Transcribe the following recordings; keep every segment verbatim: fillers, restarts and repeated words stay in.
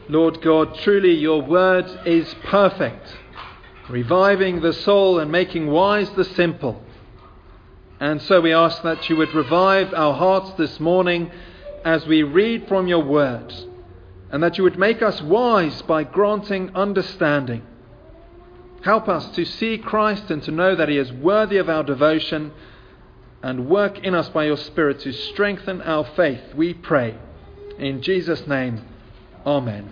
Lord God, truly your word is perfect, reviving the soul and making wise the simple. And so we ask that you would revive our hearts this morning as we read from your word, and that you would make us wise by granting understanding. Help us to see Christ and to know that he is worthy of our devotion, and work in us by your Spirit to strengthen our faith, we pray. In Jesus' name, Amen.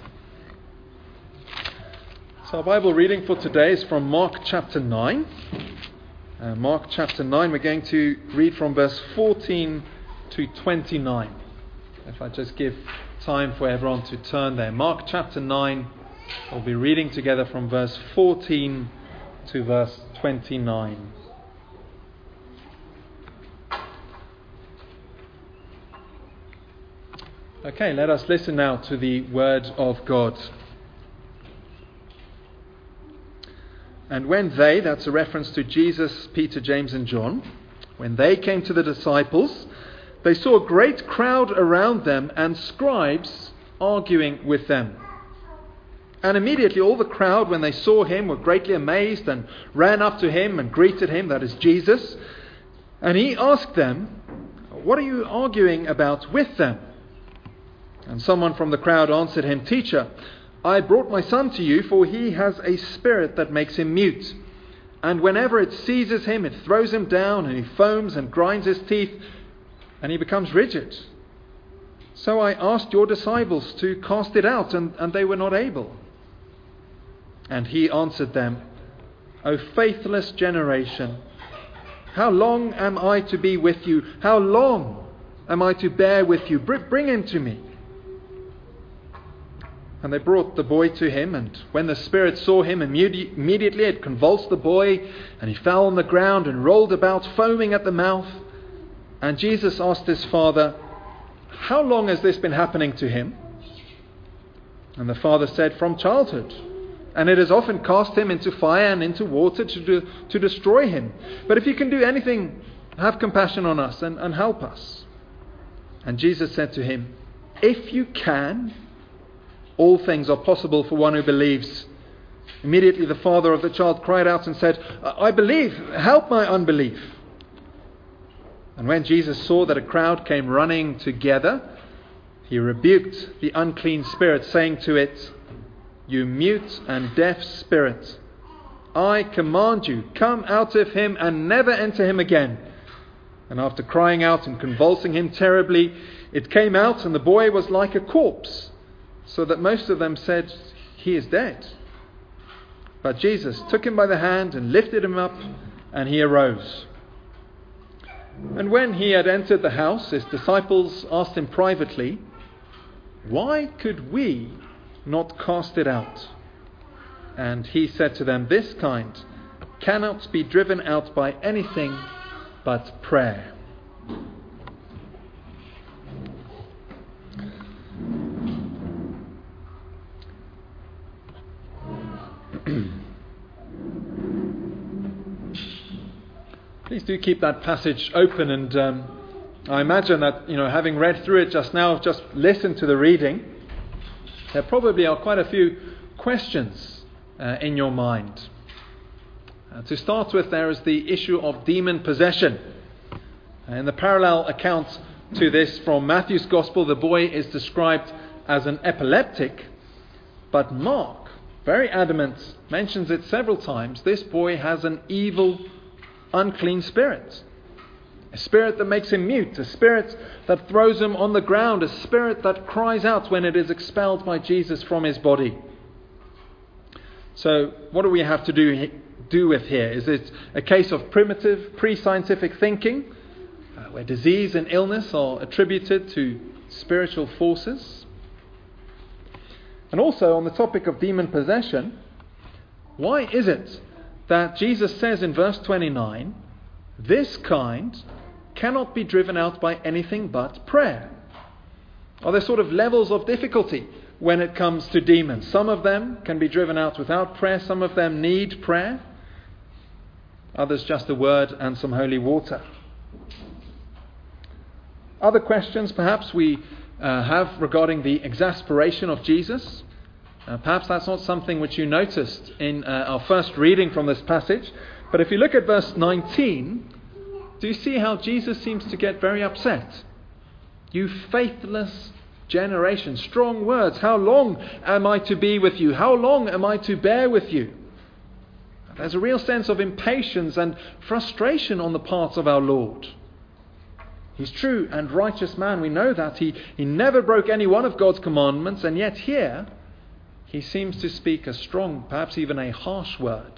So our Bible reading for today is from Mark chapter nine. Uh, Mark chapter nine, we're going to read from verse fourteen to twenty-nine. If I just give time for everyone to turn there. Mark chapter nine, we'll be reading together from verse fourteen to verse twenty-nine. Okay, let us listen now to the word of God. And when they, that's a reference to Jesus, Peter, James and John, when they came to the disciples, they saw a great crowd around them and scribes arguing with them. And immediately all the crowd, when they saw him, were greatly amazed and ran up to him and greeted him, that is Jesus. And he asked them, "What are you arguing about with them?" And someone from the crowd answered him, "Teacher, I brought my son to you, for he has a spirit that makes him mute. And whenever it seizes him, it throws him down, and he foams and grinds his teeth, and he becomes rigid. So I asked your disciples to cast it out, and, and they were not able." And he answered them, "O faithless generation, how long am I to be with you? How long am I to bear with you? Bring him to me." And they brought the boy to him, and when the spirit saw him, immediately it convulsed the boy, and he fell on the ground and rolled about, foaming at the mouth. And Jesus asked his father, "How long has this been happening to him?" And the father said, "From childhood. And it has often cast him into fire and into water to, do, to destroy him. But if you can do anything, have compassion on us and, and help us." And Jesus said to him, "If you can, all things are possible for one who believes." Immediately the father of the child cried out and said, "I believe, help my unbelief." And when Jesus saw that a crowd came running together, he rebuked the unclean spirit, saying to it, "You mute and deaf spirit, I command you, come out of him and never enter him again." And after crying out and convulsing him terribly, it came out, and the boy was like a corpse, so that most of them said, "He is dead." But Jesus took him by the hand and lifted him up, and he arose. And when he had entered the house, his disciples asked him privately, "Why could we not cast it out?" And he said to them, "This kind cannot be driven out by anything but prayer." Please do keep that passage open, and um, I imagine that, you know, having read through it just now, just listened to the reading, there probably are quite a few questions uh, in your mind. Uh, to start with, there is the issue of demon possession. Uh, in the parallel account to this from Matthew's Gospel, the boy is described as an epileptic, but Mark, very adamant, mentions it several times. This boy has an evil, unclean spirit. A spirit that makes him mute. A spirit that throws him on the ground. A spirit that cries out when it is expelled by Jesus from his body. So what do we have to do, do with here? Is it a case of primitive, pre-scientific thinking, uh, where disease and illness are attributed to spiritual forces? And also on the topic of demon possession, why is it that Jesus says in verse twenty-nine, "This kind cannot be driven out by anything but prayer"? Are there sort of levels of difficulty when it comes to demons? Some of them can be driven out without prayer. Some of them need prayer. Others just a word and some holy water. Other questions perhaps we uh, have regarding the exasperation of Jesus. Uh, perhaps that's not something which you noticed in uh, our first reading from this passage. But if you look at verse nineteen, do you see how Jesus seems to get very upset? You faithless generation. Strong words. How long am I to be with you? How long am I to bear with you? There's a real sense of impatience and frustration on the part of our Lord. He's true and righteous man. We know that. He, he never broke any one of God's commandments, and yet here he seems to speak a strong, perhaps even a harsh word.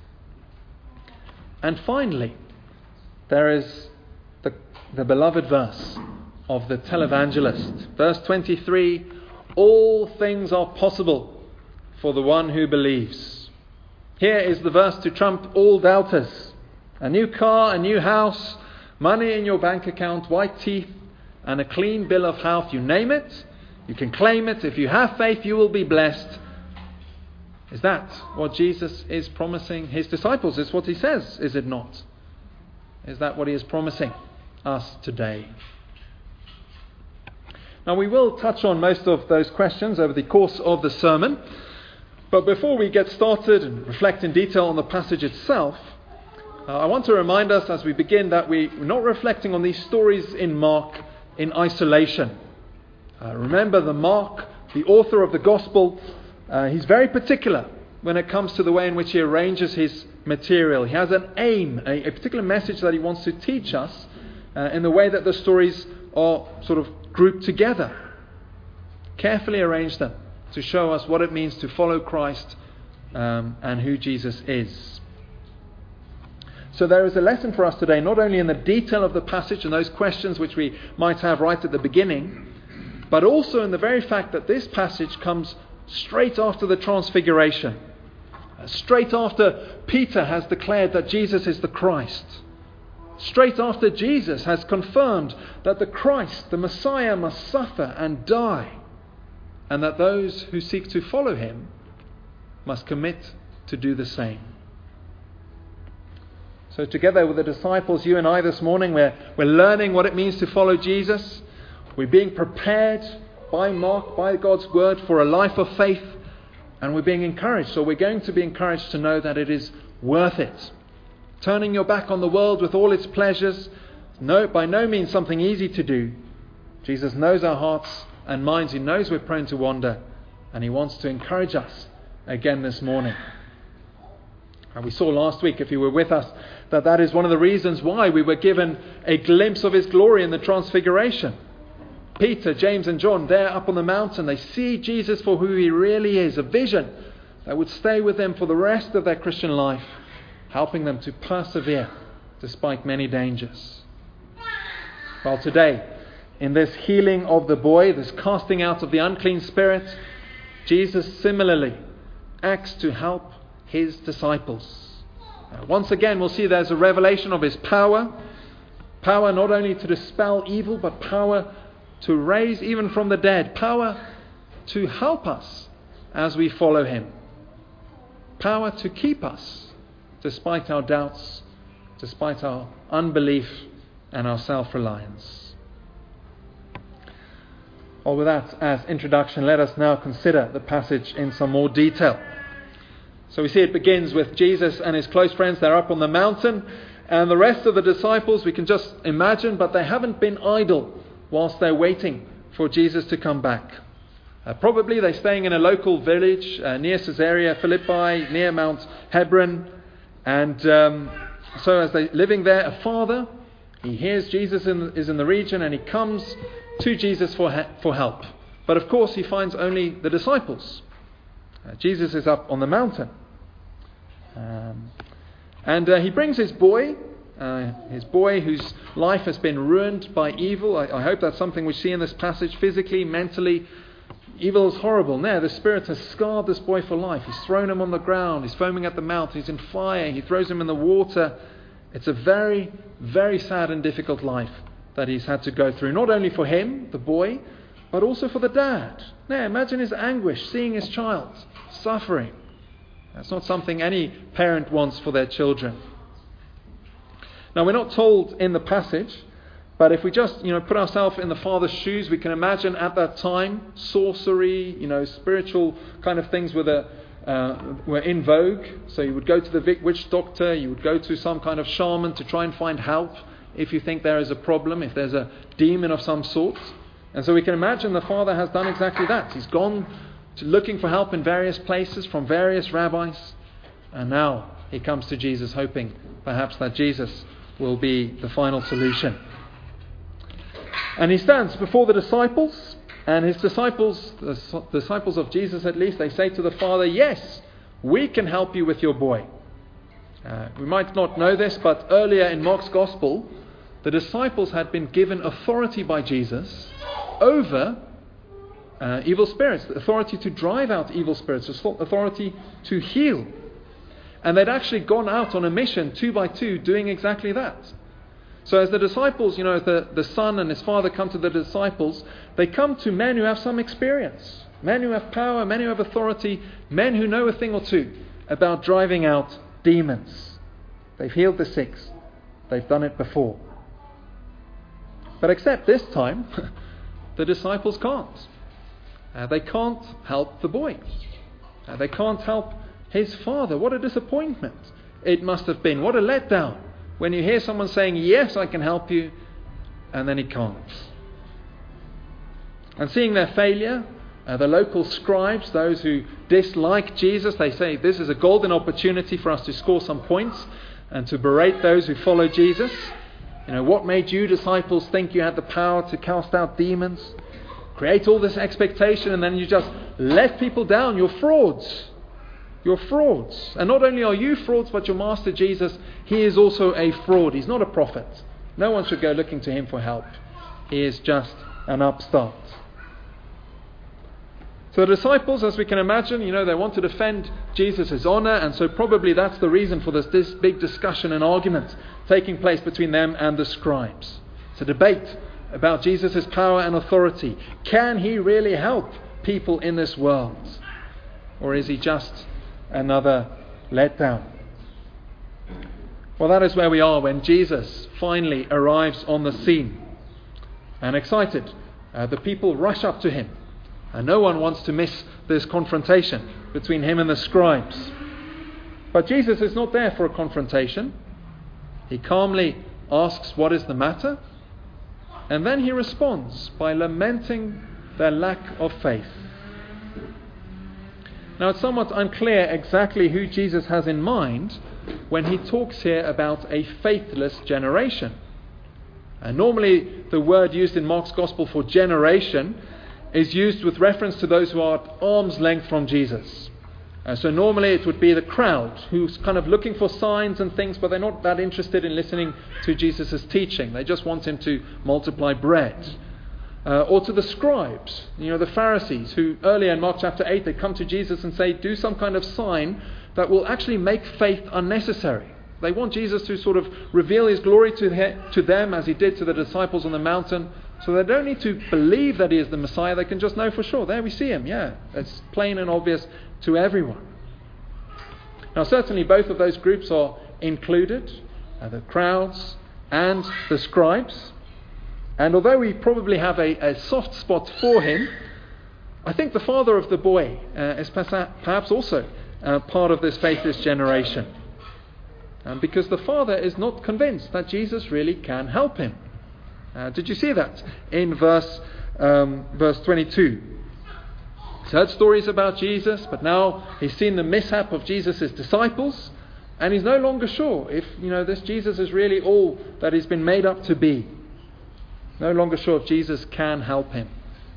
And finally, there is the, the beloved verse of the televangelist. Verse twenty-three, all things are possible for the one who believes. Here is the verse to trump all doubters. A new car, a new house, money in your bank account, white teeth, and a clean bill of health. You name it, you can claim it. If you have faith, you will be blessed. Is that what Jesus is promising his disciples? It's what he says, is it not? Is that what he is promising us today? Now, we will touch on most of those questions over the course of the sermon. But before we get started and reflect in detail on the passage itself, uh, I want to remind us as we begin that we, we're not reflecting on these stories in Mark in isolation. Uh, remember the Mark, the author of the Gospel, uh, he's very particular when it comes to the way in which he arranges his material. He has an aim, a, a particular message that he wants to teach us uh, in the way that the stories are sort of grouped together. Carefully arrange them to show us what it means to follow Christ um, and who Jesus is. So there is a lesson for us today, not only in the detail of the passage and those questions which we might have right at the beginning, but also in the very fact that this passage comes straight after the Transfiguration, uh, straight after Peter has declared that Jesus is the Christ, straight after Jesus has confirmed that the Christ, the Messiah, must suffer and die, and that those who seek to follow him must commit to do the same. So together with the disciples, you and I this morning, we're, we're learning what it means to follow Jesus. We're being prepared by Mark, by God's word, for a life of faith. And we're being encouraged. So we're going to be encouraged to know that it is worth it. Turning your back on the world with all its pleasures, no, by no means something easy to do. Jesus knows our hearts and minds. He knows we're prone to wander, and he wants to encourage us again this morning. And we saw last week, if you were with us, that that is one of the reasons why we were given a glimpse of his glory in the Transfiguration. Peter, James and John, there up on the mountain, they see Jesus for who he really is, a vision that would stay with them for the rest of their Christian life, helping them to persevere despite many dangers. Well, today, in this healing of the boy, this casting out of the unclean spirit, Jesus similarly acts to help his disciples. Uh, once again, we'll see there's a revelation of his power. Power not only to dispel evil, but power to raise even from the dead. Power to help us as we follow him. Power to keep us despite our doubts, despite our unbelief and our self-reliance. Well, with that as introduction, let us now consider the passage in some more detail. So we see it begins with Jesus and his close friends. They're up on the mountain, and the rest of the disciples we can just imagine, but they haven't been idle whilst they're waiting for Jesus to come back. Uh, probably they're staying in a local village uh, near Caesarea Philippi, near Mount Hebron. And um, so as they're living there, a father, he hears Jesus in, is in the region, and he comes to Jesus for, ha- for help. But of course he finds only the disciples. Uh, Jesus is up on the mountain. Um, and uh, he brings his boy, uh, his boy whose life has been ruined by evil. I, I hope that's something we see in this passage, physically, mentally. Evil is horrible. Now the Spirit has scarred this boy for life. He's thrown him on the ground. He's foaming at the mouth. He's in fire. He throws him in the water. It's a very, very sad and difficult life that he's had to go through. Not only for him, the boy, but also for the dad. Now imagine his anguish, seeing his child suffering. That's not something any parent wants for their children. Now we're not told in the passage, But if we just, you know, put ourselves in the Father's shoes, we can imagine at that time sorcery, you know, spiritual kind of things were the uh, were in vogue. So you would go to the witch doctor, you would go to some kind of shaman to try and find help if you think there is a problem, if there's a demon of some sort. And so we can imagine the Father has done exactly that. He's gone to looking for help in various places from various rabbis, and now he comes to Jesus hoping perhaps that Jesus will be the final solution. And he stands before the disciples, and his disciples, the disciples of Jesus at least, they say to the Father, yes, we can help you with your boy. Uh, we might not know this, but earlier in Mark's Gospel, the disciples had been given authority by Jesus over uh, evil spirits, the authority to drive out evil spirits, authority to heal. And they'd actually gone out on a mission, two by two, doing exactly that. So as the disciples, you know, as the, the son and his father come to the disciples, they come to men who have some experience, men who have power, men who have authority, men who know a thing or two about driving out demons. They've healed the sick. They've done it before. But except this time, the disciples can't. Uh, they can't help the boy. Uh, they can't help his father. What a disappointment it must have been. What a letdown when you hear someone saying, yes, I can help you, and then he can't. And seeing their failure, uh, the local scribes, those who dislike Jesus, they say this is a golden opportunity for us to score some points and to berate those who follow Jesus. You know, what made you disciples think you had the power to cast out demons? Create all this expectation and then you just let people down. You're frauds. You're frauds. And not only are you frauds, but your master Jesus, he is also a fraud. He's not a prophet. No one should go looking to him for help. He is just an upstart. So the disciples, as we can imagine, you know, they want to defend Jesus' honour, and so probably that's the reason for this, this big discussion and argument taking place between them and the scribes. It's a debate about Jesus' power and authority. Can he really help people in this world? Or is he just another letdown? Well, that is where we are when Jesus finally arrives on the scene. And excited, uh, the people rush up to him. And no one wants to miss this confrontation between him and the scribes. But Jesus is not there for a confrontation. He calmly asks what is the matter. And then he responds by lamenting their lack of faith. Now it's somewhat unclear exactly who Jesus has in mind when he talks here about a faithless generation. And normally the word used in Mark's Gospel for generation is used with reference to those who are at arm's length from Jesus. Uh, so normally it would be the crowd who's kind of looking for signs and things, but they're not that interested in listening to Jesus' teaching. They just want him to multiply bread. Uh, or to the scribes, you know, the Pharisees, who earlier in Mark chapter eight, they come to Jesus and say, do some kind of sign that will actually make faith unnecessary. They want Jesus to sort of reveal his glory to, he- to them as he did to the disciples on the mountain. So they don't need to believe that he is the Messiah. They can just know for sure. There we see him. Yeah, it's plain and obvious to everyone. Now certainly both of those groups are included, uh, the crowds and the scribes. And although we probably have a, a soft spot for him, I think the father of the boy uh, is perhaps also uh, part of this faithless generation. Um, because the father is not convinced that Jesus really can help him. Uh, did you see that in verse um, verse twenty-two? He's heard stories about Jesus, but now he's seen the mishap of Jesus' disciples, and he's no longer sure if, you know, this Jesus is really all that he's been made up to be. No longer sure if Jesus can help him.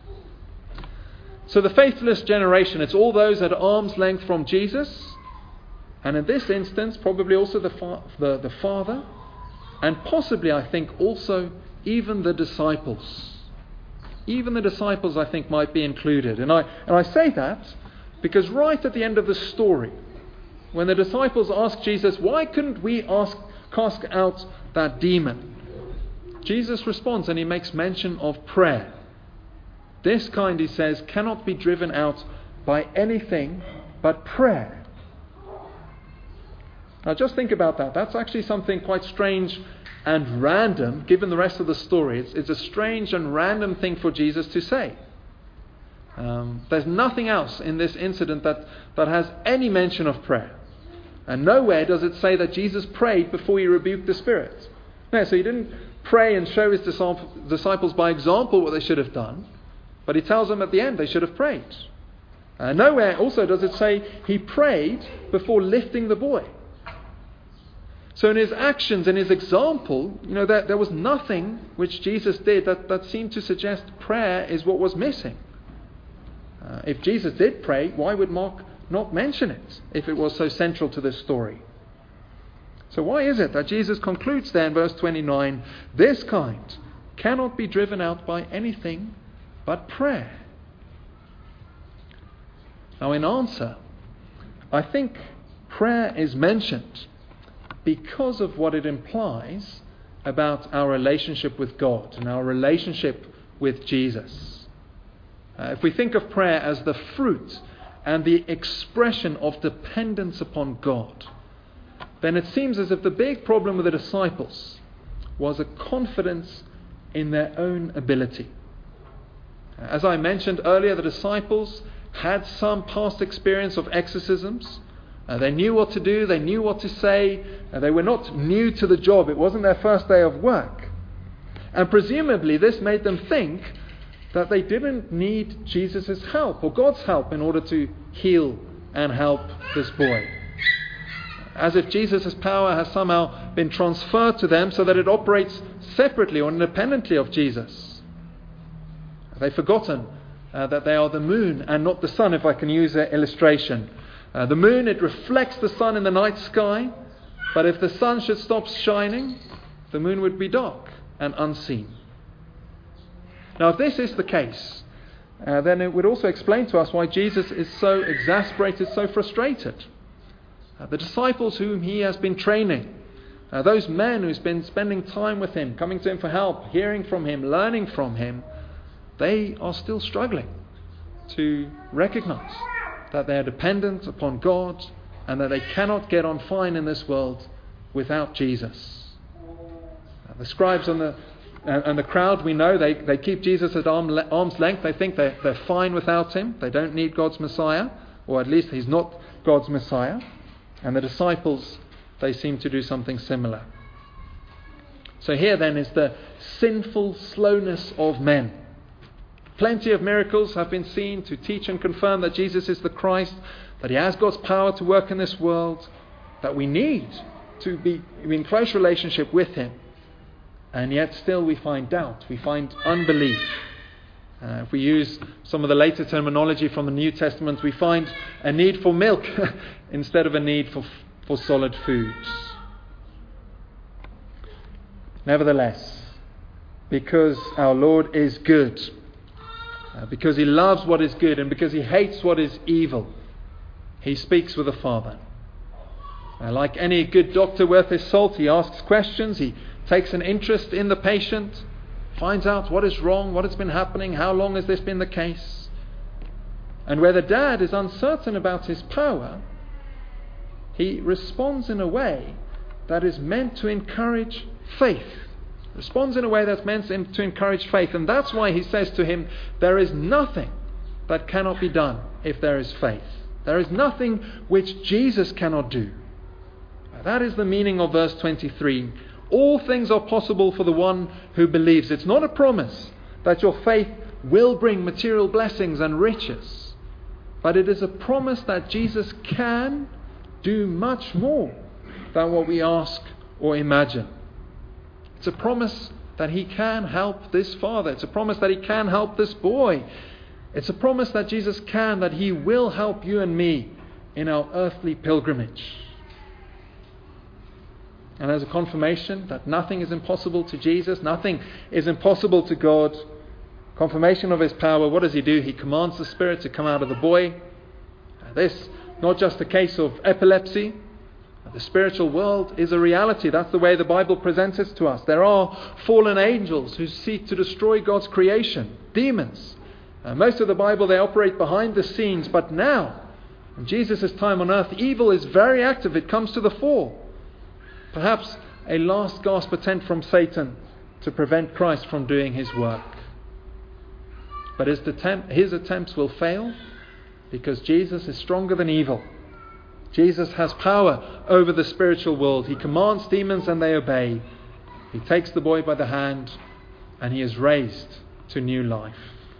So the faithless generation, it's all those at arm's length from Jesus, and in this instance, probably also the fa- the, the Father, and possibly, I think, also even the disciples. Even the disciples, I think, might be included. And I and I say that because right at the end of the story, when the disciples ask Jesus, why couldn't we ask cast out that demon? Jesus responds and he makes mention of prayer. This kind, he says, cannot be driven out by anything but prayer. Now just think about that. That's actually something quite strange and random, given the rest of the story. It's, it's a strange and random thing for Jesus to say. Um, there's nothing else in this incident that, that has any mention of prayer. And nowhere does it say that Jesus prayed before he rebuked the spirit. No, so he didn't pray and show his disciples by example what they should have done, but he tells them at the end they should have prayed. Uh, nowhere also does it say he prayed before lifting the boy. So in his actions, in his example, you know, there, there was nothing which Jesus did that, that seemed to suggest prayer is what was missing. Uh, if Jesus did pray, why would Mark not mention it if it was so central to this story? So why is it that Jesus concludes there in verse twenty-nine, this kind cannot be driven out by anything but prayer? Now in answer, I think prayer is mentioned because of what it implies about our relationship with God and our relationship with Jesus. Uh, if we think of prayer as the fruit and the expression of dependence upon God, then it seems as if the big problem with the disciples was a confidence in their own ability. As I mentioned earlier, the disciples had some past experience of exorcisms. Uh, they knew what to do, they knew what to say, uh, they were not new to the job, it wasn't their first day of work. And presumably this made them think that they didn't need Jesus' help or God's help in order to heal and help this boy. As if Jesus' power has somehow been transferred to them so that it operates separately or independently of Jesus. They've forgotten uh, that they are the moon and not the sun, if I can use an illustration. Uh, the moon, it reflects the sun in the night sky, but if the sun should stop shining, the moon would be dark and unseen. Now, if this is the case, uh, then it would also explain to us why Jesus is so exasperated, so frustrated. Uh, the disciples whom he has been training, uh, those men who's been spending time with him, coming to him for help, hearing from him, learning from him, they are still struggling to recognize that they are dependent upon God and that they cannot get on fine in this world without Jesus. Uh, the scribes and the, uh, and the crowd, we know, they, they keep Jesus at arm, arm's length. They think they're, they're fine without him. They don't need God's Messiah, or at least he's not God's Messiah. And the disciples, they seem to do something similar. So here then is the sinful slowness of men. Plenty of miracles have been seen to teach and confirm that Jesus is the Christ, that he has God's power to work in this world, that we need to be in close relationship with him. And yet still we find doubt, we find unbelief. Uh, if we use some of the later terminology from the New Testament, we find a need for milk instead of a need for, for solid foods. Nevertheless, because our Lord is good, uh, because he loves what is good and because he hates what is evil, he speaks with the Father. Uh, like any good doctor worth his salt, he asks questions, he takes an interest in the patient, finds out what is wrong, what has been happening, how long has this been the case. And where the dad is uncertain about his power, he responds in a way that is meant to encourage faith. Responds in a way that's meant to encourage faith. And that's why he says to him, there is nothing that cannot be done if there is faith. There is nothing which Jesus cannot do. That is the meaning of verse twenty-three. All things are possible for the one who believes. It's not a promise that your faith will bring material blessings and riches, but it is a promise that Jesus can do much more than what we ask or imagine. It's a promise that he can help this father. It's a promise that he can help this boy. It's a promise that Jesus can, that he will help you and me in our earthly pilgrimage. And as a confirmation that nothing is impossible to Jesus, nothing is impossible to God, confirmation of his power, what does he do? He commands the spirit to come out of the boy. This, not just a case of epilepsy. The spiritual world is a reality. That's the way the Bible presents it to us. There are fallen angels who seek to destroy God's creation, demons. Uh, most of the Bible, they operate behind the scenes, but now, in Jesus' time on earth, evil is very active. It comes to the fore. perhaps a last gasp attempt from Satan to prevent Christ from doing his work. But his, attempt, his attempts will fail because Jesus is stronger than evil. Jesus has power over the spiritual world. He commands demons and they obey. He takes the boy by the hand and he is raised to new life.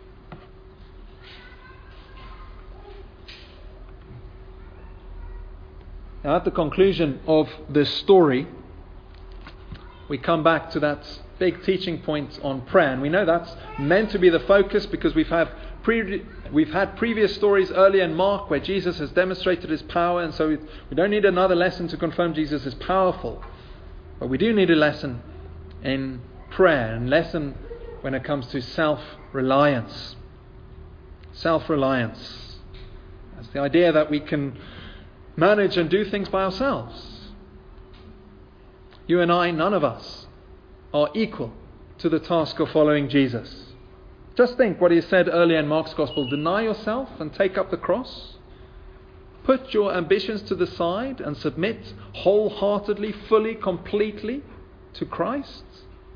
Now, at the conclusion of this story, we come back to that big teaching point on prayer. And we know that's meant to be the focus because we've had, pre- we've had previous stories earlier in Mark where Jesus has demonstrated his power. And so we, we don't need another lesson to confirm Jesus is powerful. But we do need a lesson in prayer, and lesson when it comes to self-reliance. Self-reliance. That's the idea that we can manage and do things by ourselves. You and I, none of us, are equal to the task of following Jesus. Just think what he said earlier in Mark's Gospel. Deny yourself and take up the cross. Put your ambitions to the side and submit wholeheartedly, fully, completely to Christ.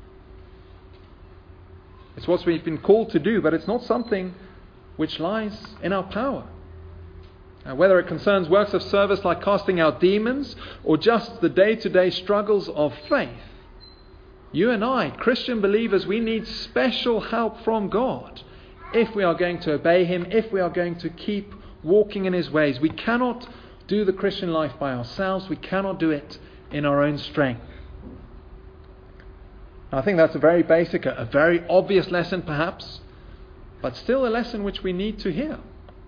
It's what we've been called to do, but it's not something which lies in our power. Uh, whether it concerns works of service like casting out demons or just the day-to-day struggles of faith, you and I, Christian believers, we need special help from God if we are going to obey Him, if we are going to keep walking in His ways. We cannot do the Christian life by ourselves. We cannot do it in our own strength. I think that's a very basic, a very obvious lesson perhaps, but still a lesson which we need to hear.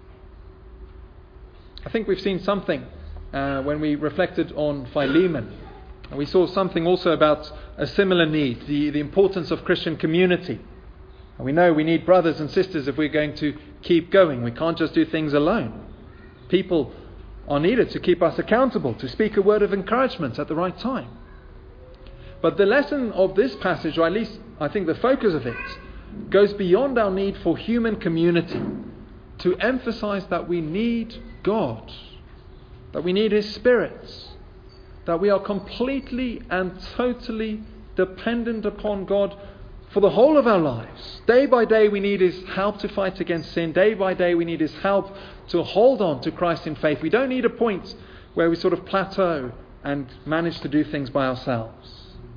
I think we've seen something uh, when we reflected on Philemon. And we saw something also about a similar need, the, the importance of Christian community. And we know we need brothers and sisters if we're going to keep going. We can't just do things alone. People are needed to keep us accountable, to speak a word of encouragement at the right time. But the lesson of this passage, or at least I think the focus of it, goes beyond our need for human community to emphasize that we need God, that we need His Spirit, that we are completely and totally dependent upon God for the whole of our lives. Day by day we need His help to fight against sin. Day by day we need His help to hold on to Christ in faith. We don't need a point where we sort of plateau and manage to do things by ourselves.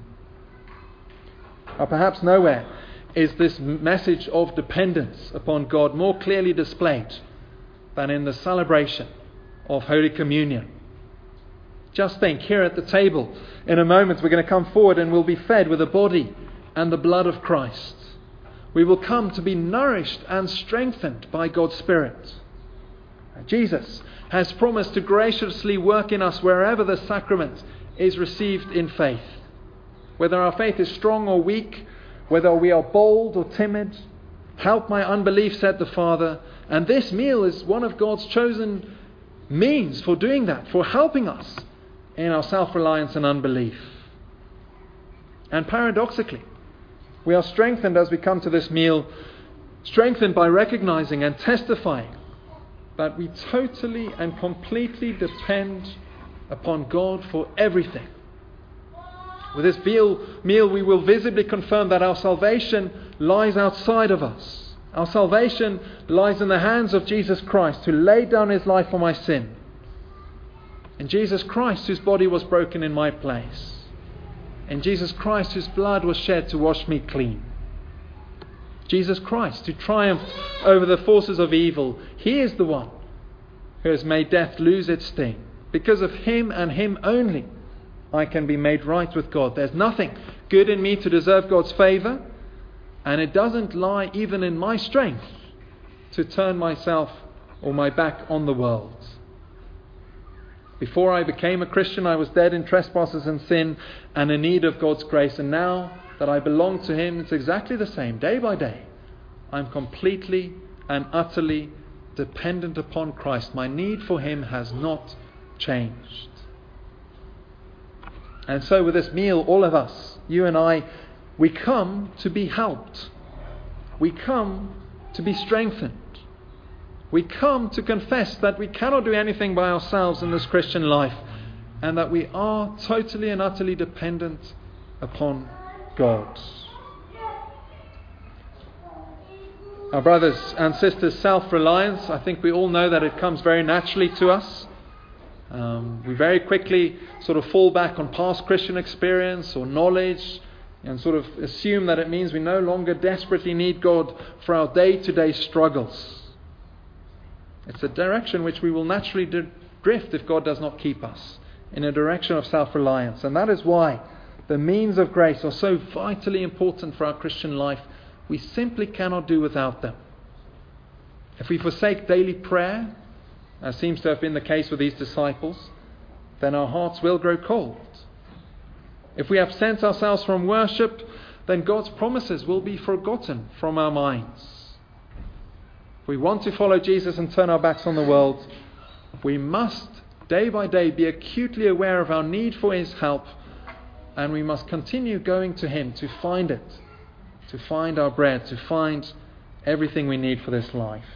Or perhaps nowhere is this message of dependence upon God more clearly displayed than in the celebration of Holy Communion. Just think, here at the table, in a moment we're going to come forward and we'll be fed with the body and the blood of Christ. We will come to be nourished and strengthened by God's Spirit. Jesus has promised to graciously work in us wherever the sacrament is received in faith. Whether our faith is strong or weak, whether we are bold or timid, help my unbelief, said the Father. And this meal is one of God's chosen means for doing that, for helping us in our self-reliance and unbelief. And paradoxically, we are strengthened as we come to this meal, strengthened by recognizing and testifying that we totally and completely depend upon God for everything. With this meal, meal, we will visibly confirm that our salvation lies outside of us. Our salvation lies in the hands of Jesus Christ, who laid down His life for my sin. In Jesus Christ, whose body was broken in my place. In Jesus Christ, whose blood was shed to wash me clean. Jesus Christ, who triumphed over the forces of evil. He is the one who has made death lose its sting. Because of Him and Him only, I can be made right with God. There's nothing good in me to deserve God's favour, and it doesn't lie even in my strength to turn myself or my back on the world. Before I became a Christian, I was dead in trespasses and sin and in need of God's grace. And now that I belong to Him, it's exactly the same. Day by day, I'm completely and utterly dependent upon Christ. My need for Him has not changed. And so with this meal, all of us, you and I, we come to be helped. We come to be strengthened. We come to confess that we cannot do anything by ourselves in this Christian life, and that we are totally and utterly dependent upon God. Our brothers and sisters, self-reliance, I think we all know that it comes very naturally to us. Um, we very quickly sort of fall back on past Christian experience or knowledge and sort of assume that it means we no longer desperately need God for our day-to-day struggles. It's a direction which we will naturally drift if God does not keep us, in a direction of self-reliance. And that is why the means of grace are so vitally important for our Christian life. We simply cannot do without them. If we forsake daily prayer, as seems to have been the case with these disciples, then our hearts will grow cold. If we absent ourselves from worship, then God's promises will be forgotten from our minds. If we want to follow Jesus and turn our backs on the world, we must, day by day, be acutely aware of our need for His help, and we must continue going to Him to find it, to find our bread, to find everything we need for this life.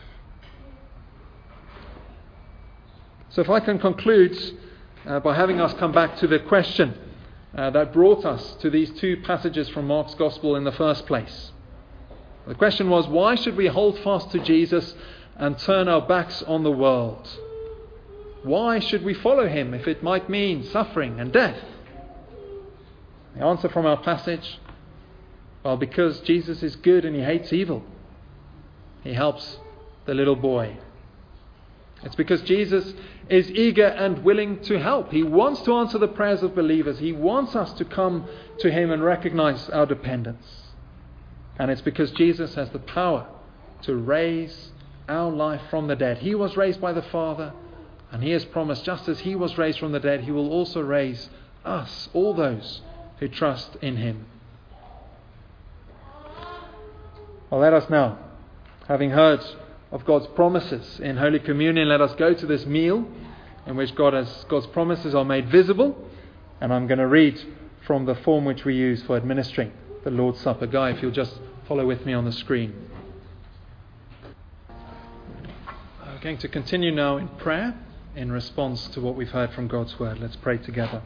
So if I can conclude uh, by having us come back to the question uh, that brought us to these two passages from Mark's Gospel in the first place. The question was, why should we hold fast to Jesus and turn our backs on the world? Why should we follow Him if it might mean suffering and death? The answer from our passage, well, because Jesus is good and He hates evil. He helps the little boy. It's because Jesus is eager and willing to help. He wants to answer the prayers of believers. He wants us to come to Him and recognize our dependence. And it's because Jesus has the power to raise our life from the dead. He was raised by the Father, and He has promised, just as He was raised from the dead, He will also raise us, all those who trust in Him. Well, let us now, having heard of God's promises in Holy Communion, let us go to this meal in which God has, God's promises are made visible. And I'm going to read from the form which we use for administering the Lord's Supper. Guy, if you'll just follow with me on the screen. We're going to continue now in prayer in response to what we've heard from God's Word. Let's pray together.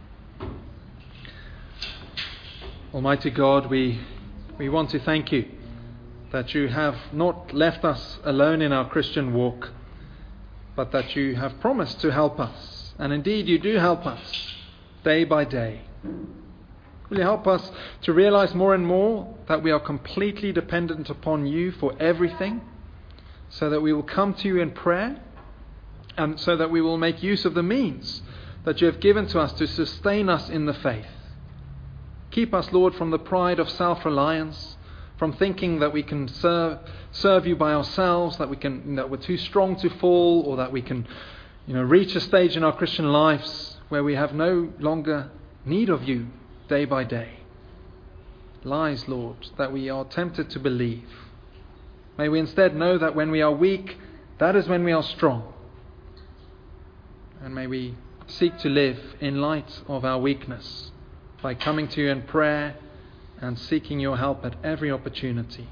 Almighty God, we, we want to thank You that You have not left us alone in our Christian walk, but that You have promised to help us. And indeed You do help us day by day. Will You help us to realize more and more that we are completely dependent upon You for everything, so that we will come to You in prayer, and so that we will make use of the means that You have given to us to sustain us in the faith. Keep us, Lord, from the pride of self-reliance, from thinking that we can serve serve You by ourselves, that we can that we're too strong to fall, or that we can, you know, reach a stage in our Christian lives where we have no longer need of You day by day. Lies, Lord, that we are tempted to believe. May we instead know that when we are weak, that is when we are strong. And may we seek to live in light of our weakness by coming to You in prayer and seeking Your help at every opportunity.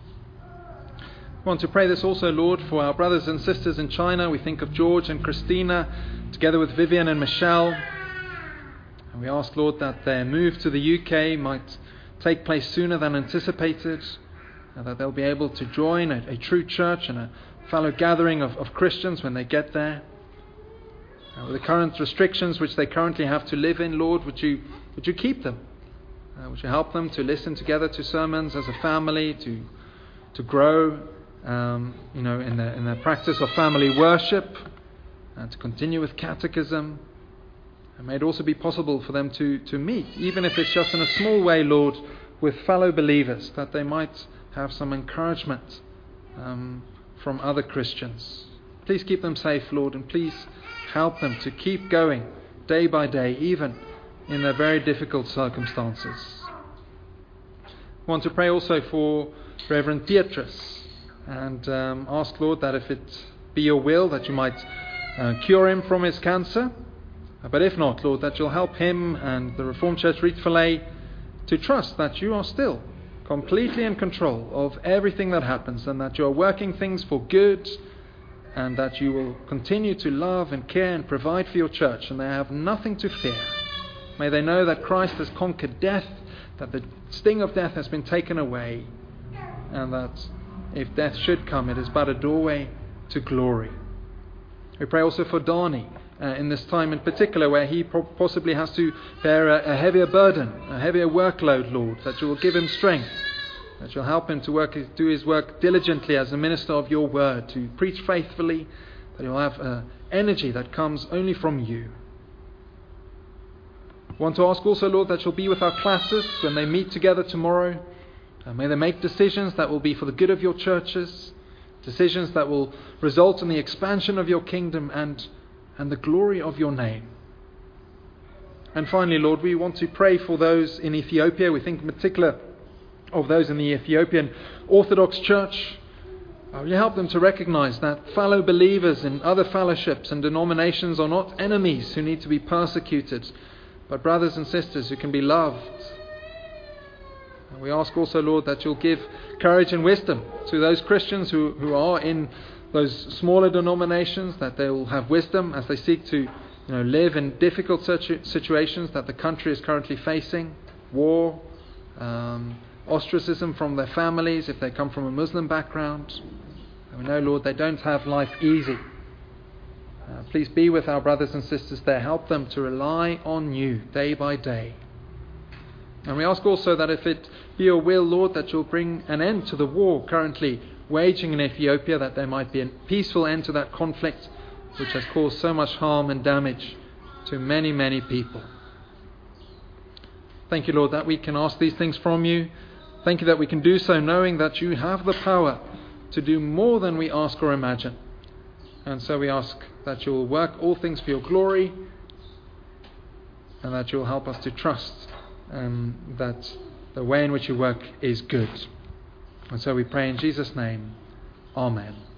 We want to pray this also, Lord, for our brothers and sisters in China. We think of George and Christina, together with Vivian and Michelle. And we ask, Lord, that their move to the U K might take place sooner than anticipated, and that they'll be able to join a, a true church and a fellow gathering of, of Christians when they get there. Uh, with the current restrictions which they currently have to live in, Lord, would you, would you keep them? Uh, would You help them to listen together to sermons as a family, to to grow, um, you know, in their in their practice of family worship, and to continue with catechism. And may it also be possible for them to to meet, even if it's just in a small way, Lord, with fellow believers, that they might have some encouragement um, from other Christians. Please keep them safe, Lord, and please help them to keep going day by day, even in their very difficult circumstances. I want to pray also for Reverend Beatrice, and um, ask, Lord, that if it be Your will, that You might uh, cure him from his cancer. But if not, Lord, that You'll help him and the Reformed Church Rietvellet to trust that You are still completely in control of everything that happens, and that You are working things for good and that you will continue to love and care and provide for your church, and they have nothing to fear. May they know that Christ has conquered death, that the sting of death has been taken away, and that if death should come, it is but a doorway to glory. We pray also for Darnie uh, in this time in particular, where he po- possibly has to bear a, a heavier burden, a heavier workload, Lord, that you will give him strength, that you'll help him to work, do his work diligently as a minister of your word, to preach faithfully, that he'll have uh, energy that comes only from you. I want to ask also, Lord, that you'll be with our classes when they meet together tomorrow. Uh, may they make decisions that will be for the good of your churches, decisions that will result in the expansion of your kingdom and, and the glory of your name. And finally, Lord, we want to pray for those in Ethiopia. We think in particular of those in the Ethiopian Orthodox Church. Uh, will you help them to recognize that fellow believers in other fellowships and denominations are not enemies who need to be persecuted, but brothers and sisters who can be loved. And we ask also, Lord, that you'll give courage and wisdom to those Christians who, who are in those smaller denominations, that they will have wisdom as they seek to you know, live in difficult situ- situations that the country is currently facing, war, um, ostracism from their families if they come from a Muslim background. And we know, Lord, they don't have life easy. Uh, please be with our brothers and sisters there. Help them to rely on you day by day. And we ask also that if it be your will, Lord, that you'll bring an end to the war currently waging in Ethiopia, that there might be a peaceful end to that conflict which has caused so much harm and damage to many, many people. Thank you, Lord, that we can ask these things from you. Thank you that we can do so knowing that you have the power to do more than we ask or imagine. And so we ask that you will work all things for your glory, and that you will help us to trust um, that the way in which you work is good. And so we pray in Jesus' name. Amen.